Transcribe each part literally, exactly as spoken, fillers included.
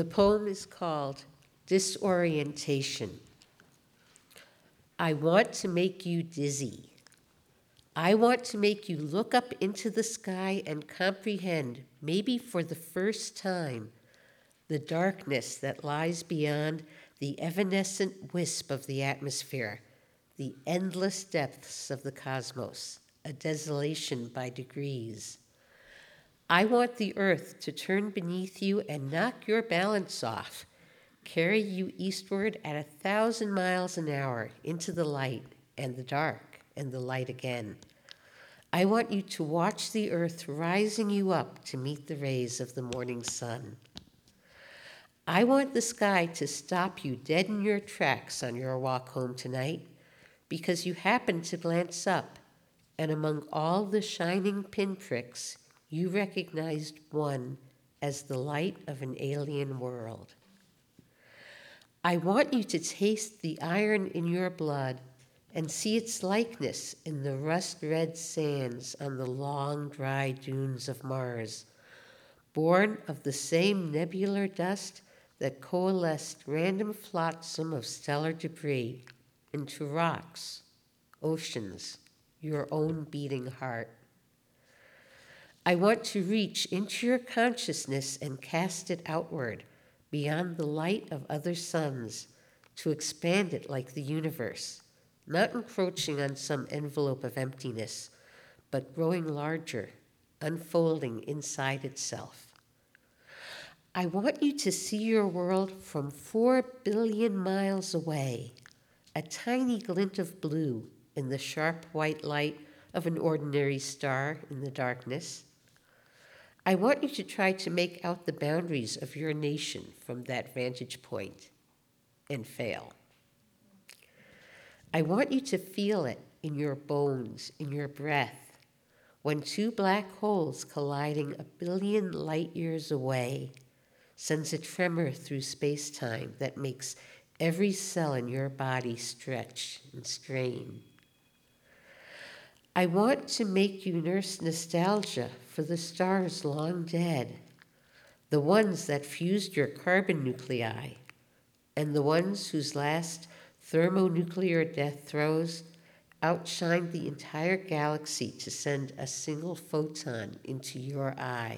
The poem is called Disorientation. I want to make you dizzy. I want to make you look up into the sky and comprehend, maybe for the first time, the darkness that lies beyond the evanescent wisp of the atmosphere, the endless depths of the cosmos, a desolation by degrees. I want the earth to turn beneath you and knock your balance off, carry you eastward at a thousand miles an hour into the light and the dark and the light again. I want you to watch the earth rising you up to meet the rays of the morning sun. I want the sky to stop you dead in your tracks on your walk home tonight because you happen to glance up, and among all the shining pinpricks, you recognized one as the light of an alien world. I want you to taste the iron in your blood and see its likeness in the rust-red sands on the long, dry dunes of Mars, born of the same nebular dust that coalesced random flotsam of stellar debris into rocks, oceans, your own beating heart. I want to reach into your consciousness and cast it outward, beyond the light of other suns, to expand it like the universe, not encroaching on some envelope of emptiness, but growing larger, unfolding inside itself. I want you to see your world from four billion miles away, a tiny glint of blue in the sharp white light of an ordinary star in the darkness. I want you to try to make out the boundaries of your nation from that vantage point and fail. I want you to feel it in your bones, in your breath, when two black holes colliding a billion light years away sends a tremor through space-time that makes every cell in your body stretch and strain. I want to make you nurse nostalgia for the stars long dead, the ones that fused your carbon nuclei, and the ones whose last thermonuclear death throes outshined the entire galaxy to send a single photon into your eye.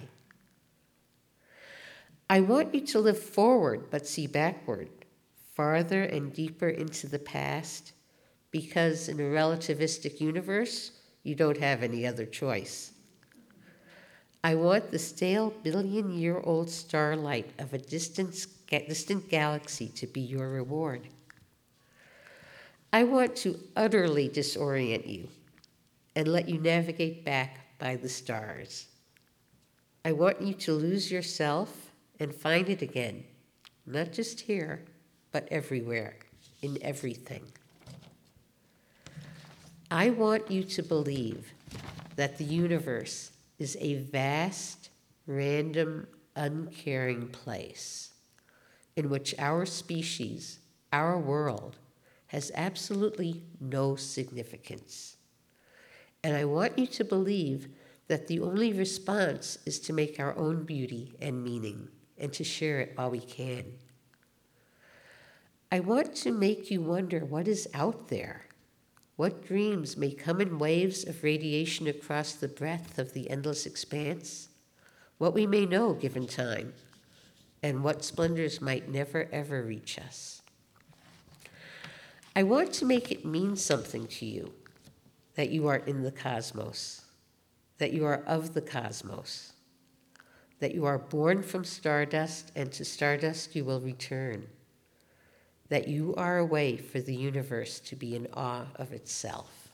I want you to live forward but see backward, farther and deeper into the past, because in a relativistic universe, you don't have any other choice. I want the stale billion-year-old starlight of a distant, distant galaxy to be your reward. I want to utterly disorient you and let you navigate back by the stars. I want you to lose yourself and find it again, not just here, but everywhere, in everything. I want you to believe that the universe is a vast, random, uncaring place in which our species, our world, has absolutely no significance. And I want you to believe that the only response is to make our own beauty and meaning and to share it while we can. I want to make you wonder what is out there. What dreams may come in waves of radiation across the breadth of the endless expanse? What we may know given time, and what splendors might never ever reach us. I want to make it mean something to you that you are in the cosmos, that you are of the cosmos, that you are born from stardust, and to stardust you will return, that you are a way for the universe to be in awe of itself.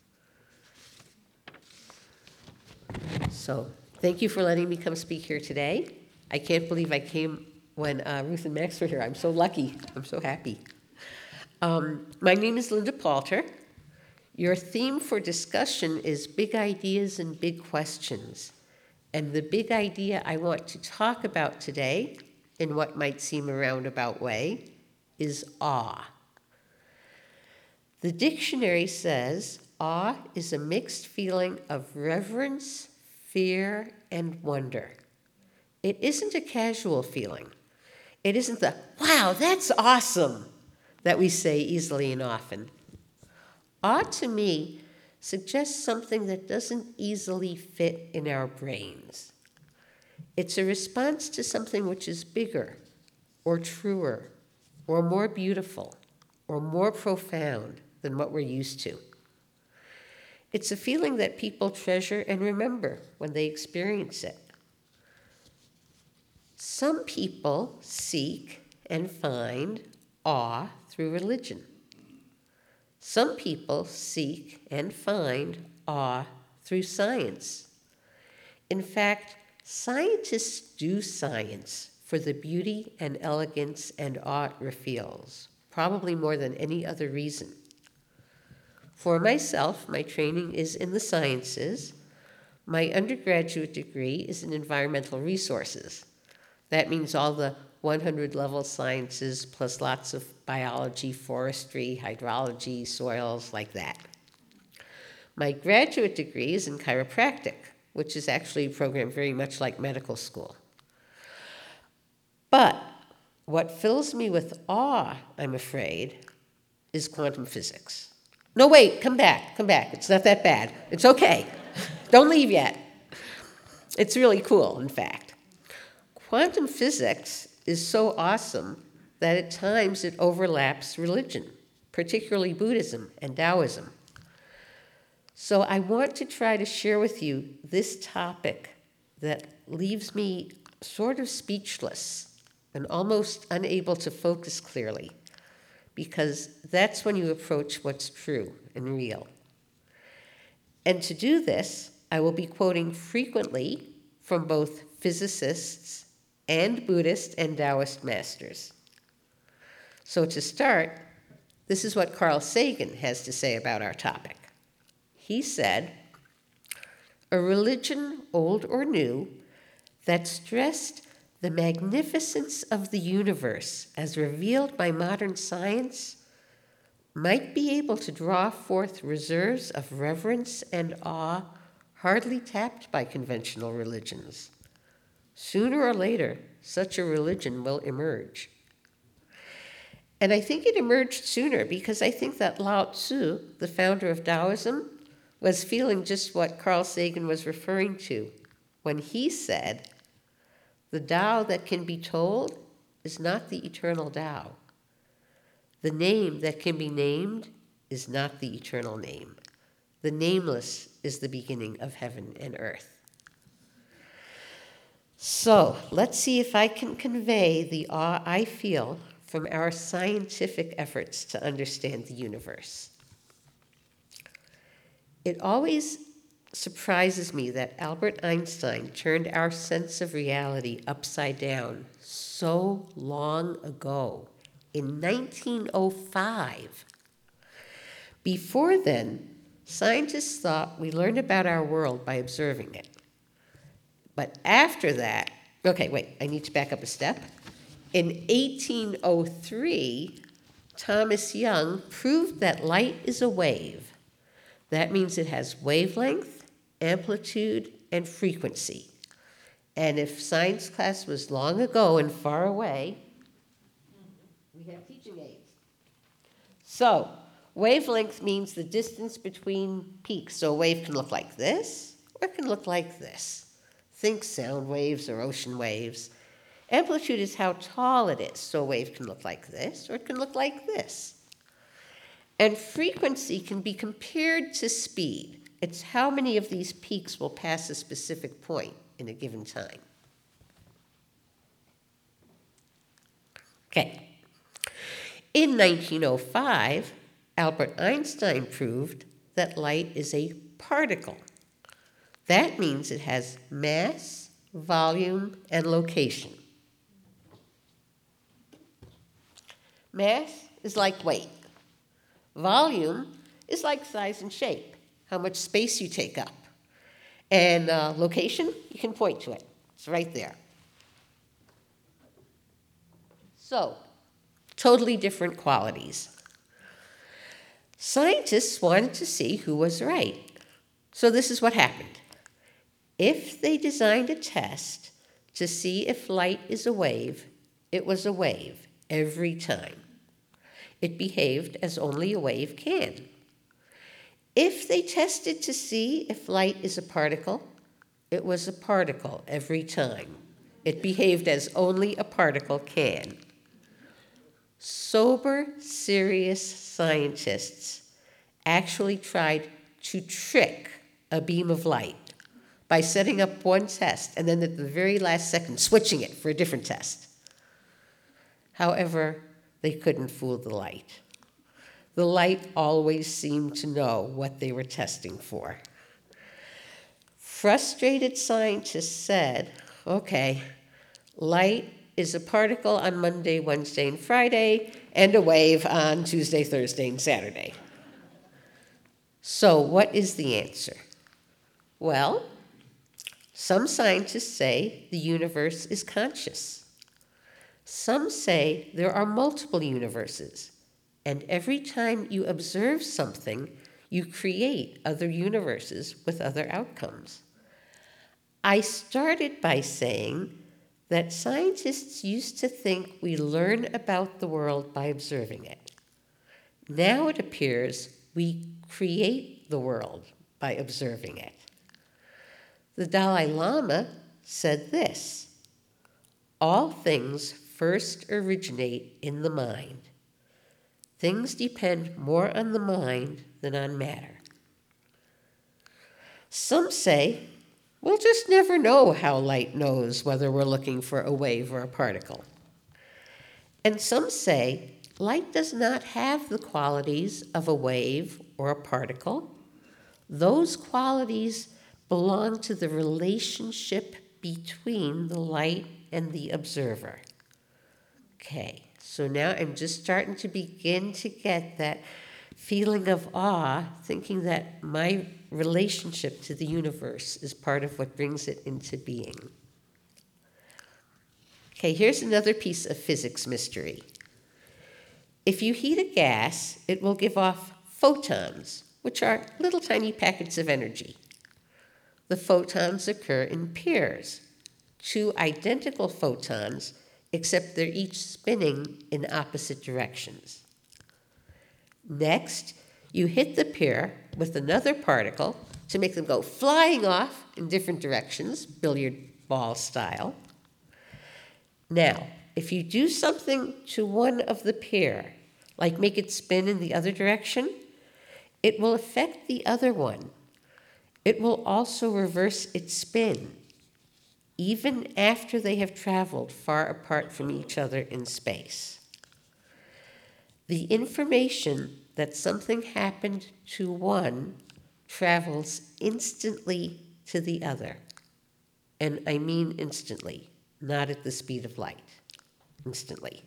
So, thank you for letting me come speak here today. I can't believe I came when uh, Ruth and Max were here. I'm so lucky. I'm so happy. Um, my name is Linda Palter. Your theme for discussion is big ideas and big questions. And the big idea I want to talk about today, in what might seem a roundabout way, is awe. The dictionary says awe is a mixed feeling of reverence, fear, and wonder. It isn't a casual feeling. It isn't the, wow, that's awesome, that we say easily and often. Awe to me suggests something that doesn't easily fit in our brains. It's a response to something which is bigger, or truer, or more beautiful, or more profound than what we're used to. It's a feeling that people treasure and remember when they experience it. Some people seek and find awe through religion. Some people seek and find awe through science. In fact, scientists do science for the beauty and elegance and awe it reveals, probably more than any other reason. For myself, my training is in the sciences. My undergraduate degree is in environmental resources. That means all the one hundred level sciences plus lots of biology, forestry, hydrology, soils, like that. My graduate degree is in chiropractic, which is actually a program very much like medical school. But what fills me with awe, I'm afraid, is quantum physics. No, wait, come back, come back. It's not that bad. It's okay. Don't leave yet. It's really cool, in fact. Quantum physics is so awesome that at times it overlaps religion, particularly Buddhism and Taoism. So I want to try to share with you this topic that leaves me sort of speechless and almost unable to focus clearly, because that's when you approach what's true and real. And to do this, I will be quoting frequently from both physicists and Buddhist and Taoist masters. So to start, this is what Carl Sagan has to say about our topic. He said, "A religion, old or new, that stressed the magnificence of the universe as revealed by modern science might be able to draw forth reserves of reverence and awe hardly tapped by conventional religions. Sooner or later, such a religion will emerge." And I think it emerged sooner because I think that Lao Tzu, the founder of Taoism, was feeling just what Carl Sagan was referring to when he said, "The Tao that can be told is not the eternal Tao. The name that can be named is not the eternal name. The nameless is the beginning of heaven and earth." So let's see if I can convey the awe I feel from our scientific efforts to understand the universe. It always surprises me that Albert Einstein turned our sense of reality upside down so long ago, in nineteen oh five. Before then, scientists thought we learned about our world by observing it. But after that, okay, wait, I need to back up a step. In eighteen oh three, Thomas Young proved that light is a wave. That means it has wavelength, amplitude, and frequency. And if science class was long ago and far away, we have teaching aids. So, wavelength means the distance between peaks. So a wave can look like this, or it can look like this. Think sound waves or ocean waves. Amplitude is how tall it is. So a wave can look like this, or it can look like this. And frequency can be compared to speed. It's how many of these peaks will pass a specific point in a given time. Okay. In nineteen oh five, Albert Einstein proved that light is a particle. That means it has mass, volume, and location. Mass is like weight. Volume is like size and shape, how much space you take up. And uh, location, you can point to it. It's right there. So, totally different qualities. Scientists wanted to see who was right. So this is what happened. If they designed a test to see if light is a wave, It was a wave every time. It behaved as only a wave can. If they tested to see if light is a particle, it was a particle every time. It behaved as only a particle can. Sober, serious scientists actually tried to trick a beam of light by setting up one test and then at the very last second switching it for a different test. However, they couldn't fool the light. The light always seemed to know what they were testing for. Frustrated scientists said, okay, light is a particle on Monday, Wednesday, and Friday, and a wave on Tuesday, Thursday, and Saturday. So what is the answer? Well, some scientists say the universe is conscious. Some say there are multiple universes, and every time you observe something, you create other universes with other outcomes. I started by saying that scientists used to think we learn about the world by observing it. Now it appears we create the world by observing it. The Dalai Lama said this: all things first originate in the mind. Things depend more on the mind than on matter. Some say we'll just never know how light knows whether we're looking for a wave or a particle. And some say light does not have the qualities of a wave or a particle. Those qualities belong to the relationship between the light and the observer. Okay, so now I'm just starting to begin to get that feeling of awe, thinking that my relationship to the universe is part of what brings it into being. Okay, here's another piece of physics mystery. If you heat a gas, it will give off photons, which are little tiny packets of energy. The photons occur in pairs, two identical photons, except they're each spinning in opposite directions. Next, you hit the pair with another particle to make them go flying off in different directions, billiard ball style. Now, if you do something to one of the pair, like make it spin in the other direction, it will affect the other one. It will also reverse its spin, even after they have traveled far apart from each other in space. The information that something happened to one travels instantly to the other. And I mean instantly, not at the speed of light, instantly.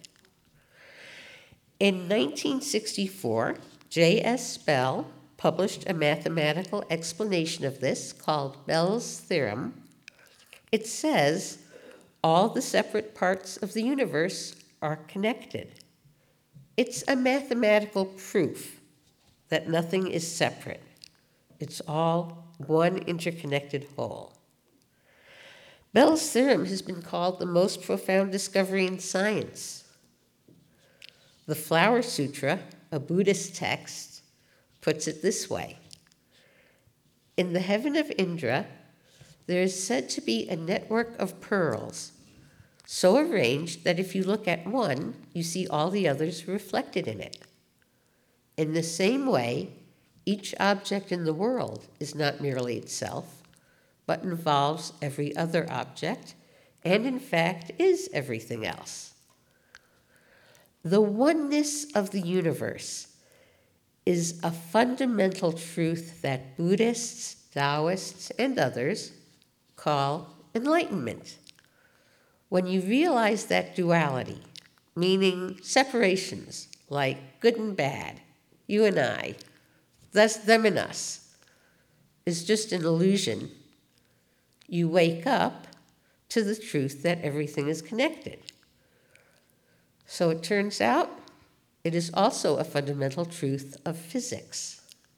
In nineteen sixty-four, J S Bell published a mathematical explanation of this called Bell's theorem. It says all the separate parts of the universe are connected. It's a mathematical proof that nothing is separate. It's all one interconnected whole. Bell's theorem has been called the most profound discovery in science. The Flower Sutra, a Buddhist text, puts it this way: in the heaven of Indra, there is said to be a network of pearls, so arranged that if you look at one, you see all the others reflected in it. In the same way, each object in the world is not merely itself, but involves every other object, and in fact is everything else. The oneness of the universe is a fundamental truth that Buddhists, Taoists, and others call enlightenment. When you realize that duality, meaning separations like good and bad, you and I, thus them and us, is just an illusion, you wake up to the truth that everything is connected. So it turns out it is also a fundamental truth of physics.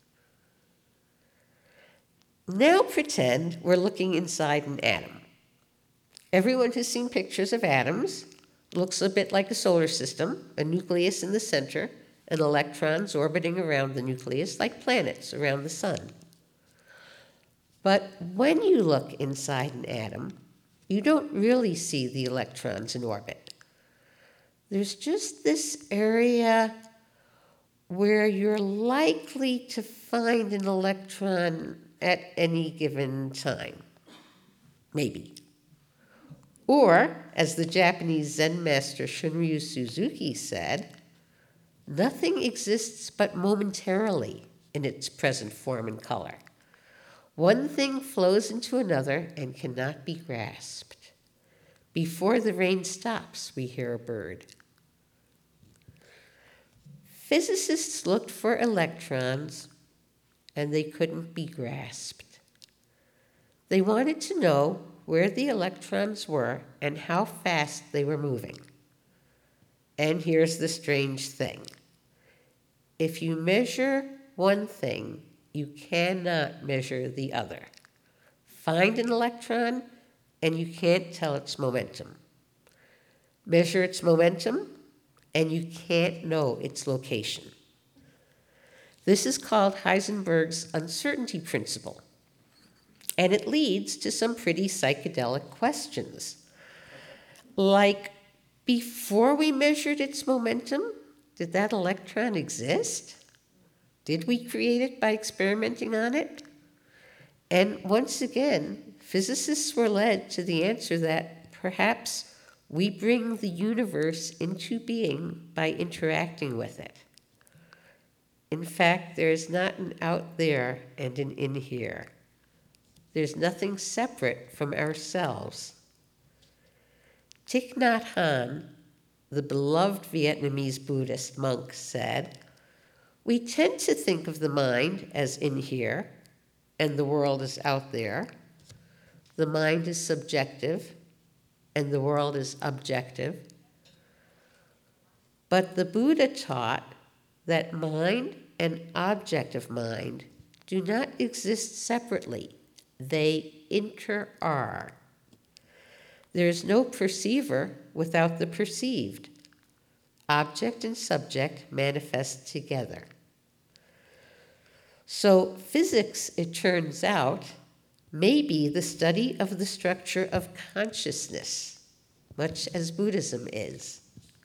Now pretend we're looking inside an atom. Everyone has seen pictures of atoms. looks a bit like a solar system, a nucleus in the center, and electrons orbiting around the nucleus like planets around the sun. But when you look inside an atom, you don't really see the electrons in orbit. There's just this area where you're likely to find an electron at any given time. Maybe. Or, as the Japanese Zen master Shunryu Suzuki said, nothing exists but momentarily in its present form and color. One thing flows into another and cannot be grasped. Before the rain stops, we hear a bird. Physicists looked for electrons, and they couldn't be grasped. They wanted to know where the electrons were and how fast they were moving. And here's the strange thing. If you measure one thing, you cannot measure the other. Find an electron, and you can't tell its momentum. Measure its momentum, and you can't know its location. This is called Heisenberg's uncertainty principle, and it leads to some pretty psychedelic questions. Like, before we measured its momentum, did that electron exist? Did we create it by experimenting on it? And once again, physicists were led to the answer that perhaps we bring the universe into being by interacting with it. In fact, there is not an out there and an in here. There's nothing separate from ourselves. Thich Nhat Hanh, the beloved Vietnamese Buddhist monk, said, "We tend to think of the mind as in here, and the world is out there. The mind is subjective, and the world is objective. But the Buddha taught that mind and objective mind do not exist separately. They inter-are. There is no perceiver without the perceived. Object and subject manifest together." So physics, it turns out, may be the study of the structure of consciousness, much as Buddhism is.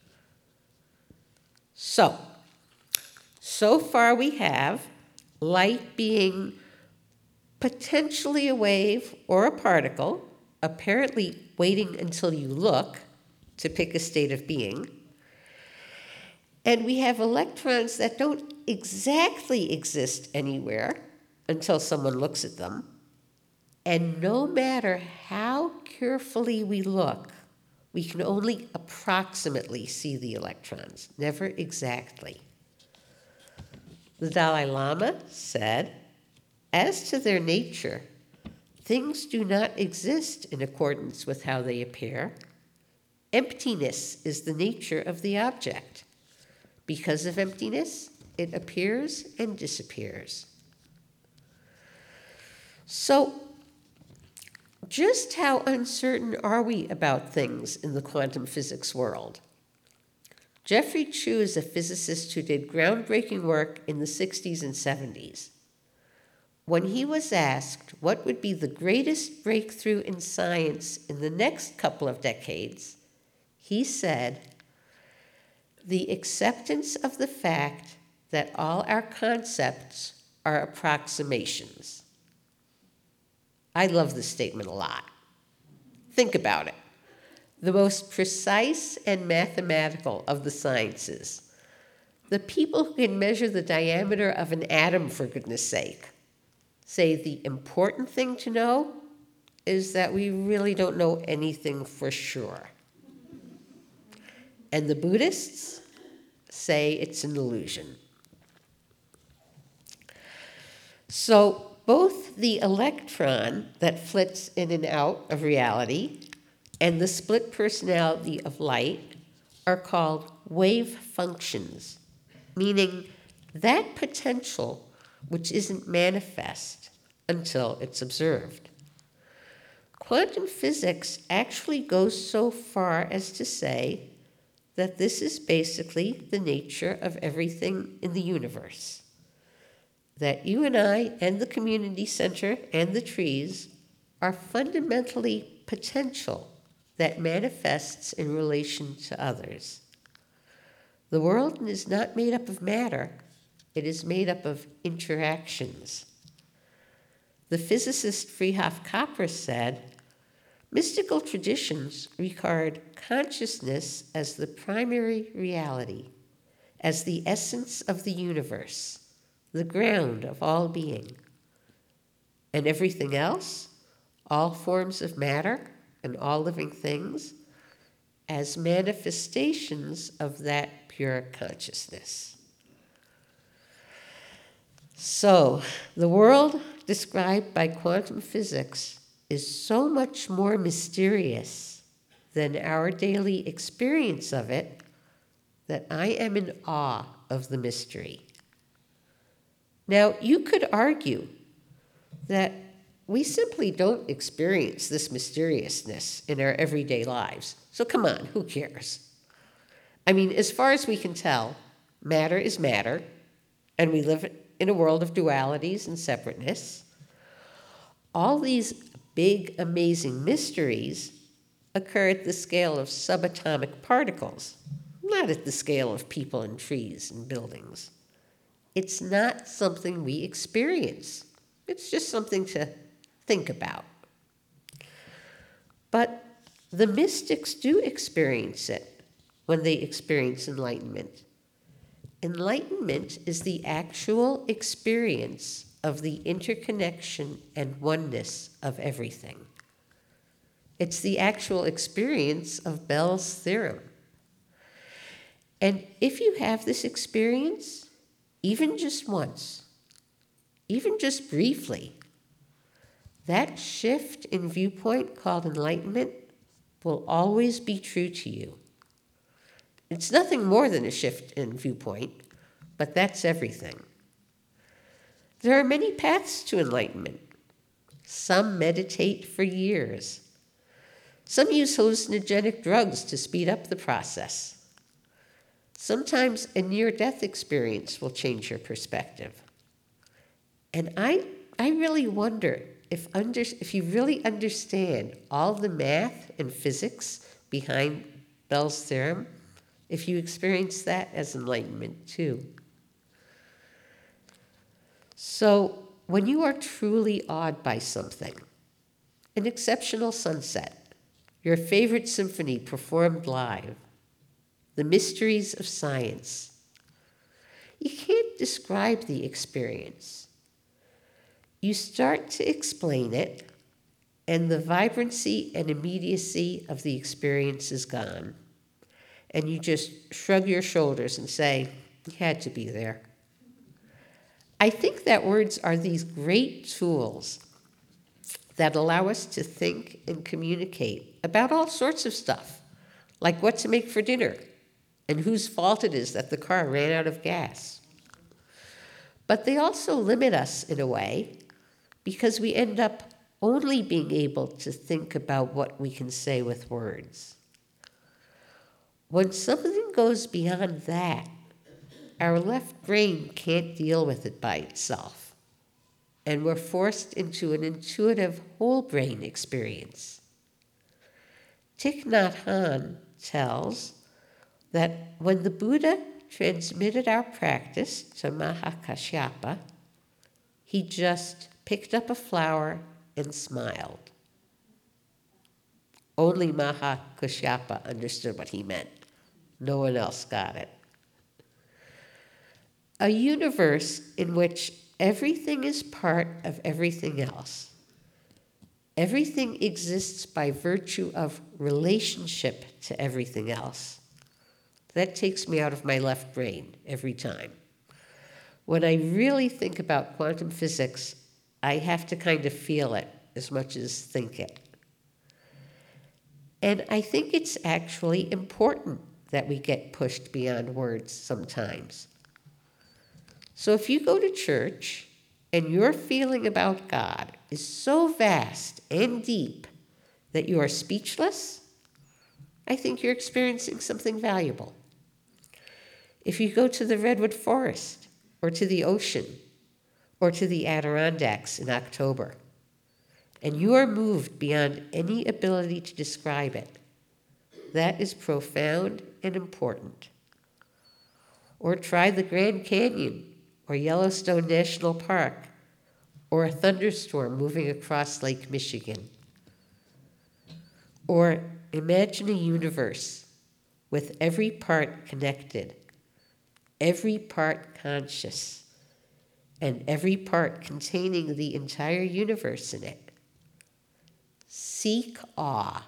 So, so far we have light being potentially a wave or a particle, apparently waiting until you look to pick a state of being. And we have electrons that don't exactly exist anywhere until someone looks at them. And no matter how carefully we look, we can only approximately see the electrons, never exactly. The Dalai Lama said, "As to their nature, things do not exist in accordance with how they appear. Emptiness is the nature of the object. Because of emptiness, it appears and disappears." So, just how uncertain are we about things in the quantum physics world? Geoffrey Chew is a physicist who did groundbreaking work in the sixties and seventies. When he was asked what would be the greatest breakthrough in science in the next couple of decades, he said, "The acceptance of the fact that all our concepts are approximations." I love this statement a lot. Think about it. The most precise and mathematical of the sciences. The people who can measure the diameter of an atom, for goodness sake, say the important thing to know is that we really don't know anything for sure. And the Buddhists say it's an illusion. So both the electron that flits in and out of reality and the split personality of light are called wave functions, meaning that potential which isn't manifest until it's observed. Quantum physics actually goes so far as to say that this is basically the nature of everything in the universe. That you and I and the community center and the trees are fundamentally potential that manifests in relation to others. The world is not made up of matter, it is made up of interactions. The physicist Freihof Capra said, mystical traditions regard consciousness as the primary reality, as the essence of the universe, the ground of all being. And everything else, all forms of matter and all living things, as manifestations of that pure consciousness. So, the world described by quantum physics is so much more mysterious than our daily experience of it that I am in awe of the mystery. Now, you could argue that we simply don't experience this mysteriousness in our everyday lives. So come on, who cares? I mean, as far as we can tell, matter is matter, and we live in a world of dualities and separateness. All these big, amazing mysteries occur at the scale of subatomic particles, not at the scale of people and trees and buildings. It's not something we experience. It's just something to think about. But the mystics do experience it when they experience enlightenment. Enlightenment is the actual experience of the interconnection and oneness of everything. It's the actual experience of Bell's theorem. And if you have this experience, even just once, even just briefly, that shift in viewpoint called enlightenment will always be true to you. It's nothing more than a shift in viewpoint, but that's everything. There are many paths to enlightenment. Some meditate for years. Some use hallucinogenic drugs to speed up the process. Sometimes a near-death experience will change your perspective. And I, I really wonder if, under, if you really understand all the math and physics behind Bell's theorem, if you experience that as enlightenment too. So when you are truly awed by something, an exceptional sunset, your favorite symphony performed live, the mysteries of science, you can't describe the experience. You start to explain it, and the vibrancy and immediacy of the experience is gone. And you just shrug your shoulders and say, you had to be there. I think that words are these great tools that allow us to think and communicate about all sorts of stuff, like what to make for dinner and whose fault it is that the car ran out of gas. But they also limit us in a way because we end up only being able to think about what we can say with words. When something goes beyond that, our left brain can't deal with it by itself, and we're forced into an intuitive whole brain experience. Thich Nhat Hanh tells that when the Buddha transmitted our practice to Mahakashyapa, he just picked up a flower and smiled. Only Mahakashyapa understood what he meant. No one else got it. A universe in which everything is part of everything else. Everything exists by virtue of relationship to everything else. That takes me out of my left brain every time. When I really think about quantum physics, I have to kind of feel it as much as think it. And I think it's actually important that we get pushed beyond words sometimes. So if you go to church and your feeling about God is so vast and deep that you are speechless, I think you're experiencing something valuable. If you go to the redwood forest, or to the ocean, or to the Adirondacks in October, and you are moved beyond any ability to describe it, that is profound and important. Or try the Grand Canyon, or Yellowstone National Park, or a thunderstorm moving across Lake Michigan. Or imagine a universe with every part connected, every part conscious, and every part containing the entire universe in it. Seek awe.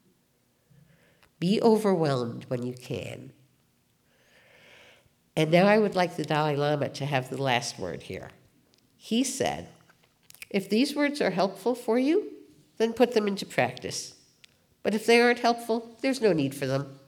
Be overwhelmed when you can. And now I would like the Dalai Lama to have the last word here. He said, if these words are helpful for you, then put them into practice. But if they aren't helpful, there's no need for them.